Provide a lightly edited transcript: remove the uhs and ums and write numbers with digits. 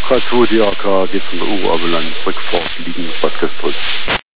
3-2, die AK geht von der Uhr, Ambulance, Rückfahrt, liegen, was gestrückt.